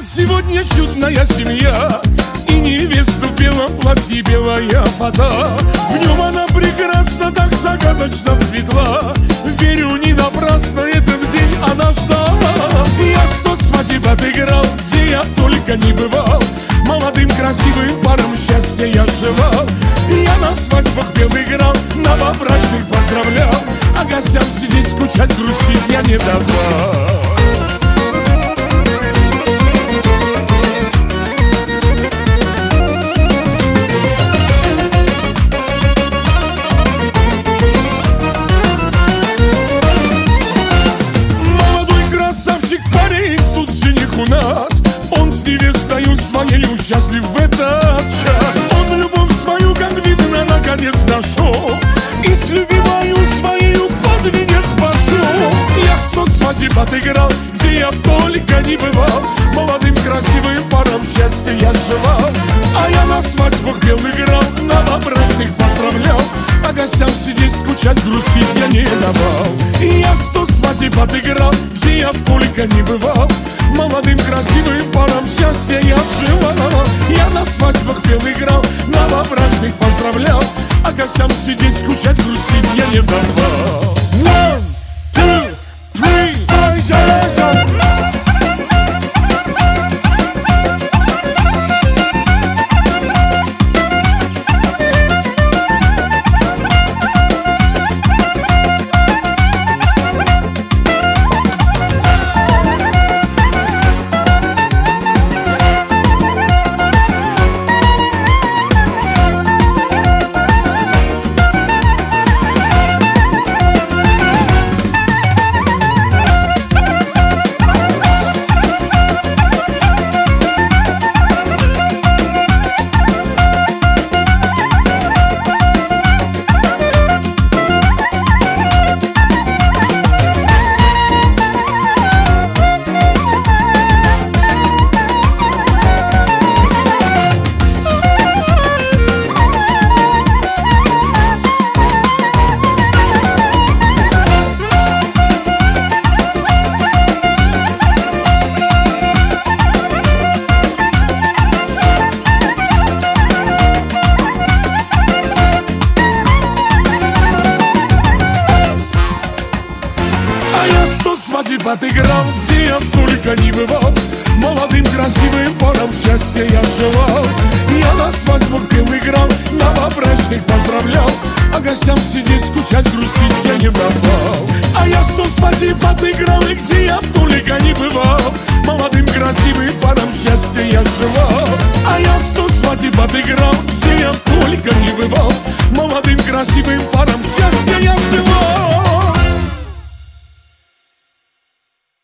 Сегодня чудная семья, и невеста в белом платье, белая фата. В нем она прекрасна, так загадочно светла. Верю, не напрасно этот день она ждала. Я 100 свадеб отыграл, где я только не бывал. Молодым красивым парам счастья я желал. Я на свадьбах пел, играл, новобрачных поздравлял. А гостям сидеть, скучать, грустить я не давал. Он с невестою своею счастлив в этот час. Он любовь свою, как видно, наконец нашел, и с любимою своею под венец пошел. Я 100 свадеб отыграл, где я только не бывал. Молодым красивым парам счастья я желал. А я на свадьбах пел, играл, новобрачных поздравлял. А гостям сидеть, скучать, грустить я не давал. И я 100 свадеб отыграл, где я только не бывал. Молодым красивым парам счастья я желал. Я на свадьбах пел, играл, новобрачных поздравлял. А гостям сидеть, скучать, грустить я не давал. 1, 2, 3, ай-я-я-я. Свадеб отыграл, где я только не бывал. Молодым красивым парам счастья я желал. Я на свадьбах пел, играл, новобрачных поздравлял. А гостям сидеть, скучать, грустить я не давал. А я 100 свадеб отыграл, и где я только не бывал. Молодым красивым парам счастья я желал. А я 100 свадеб отыграл, где я только не бывал. Молодым красивым парам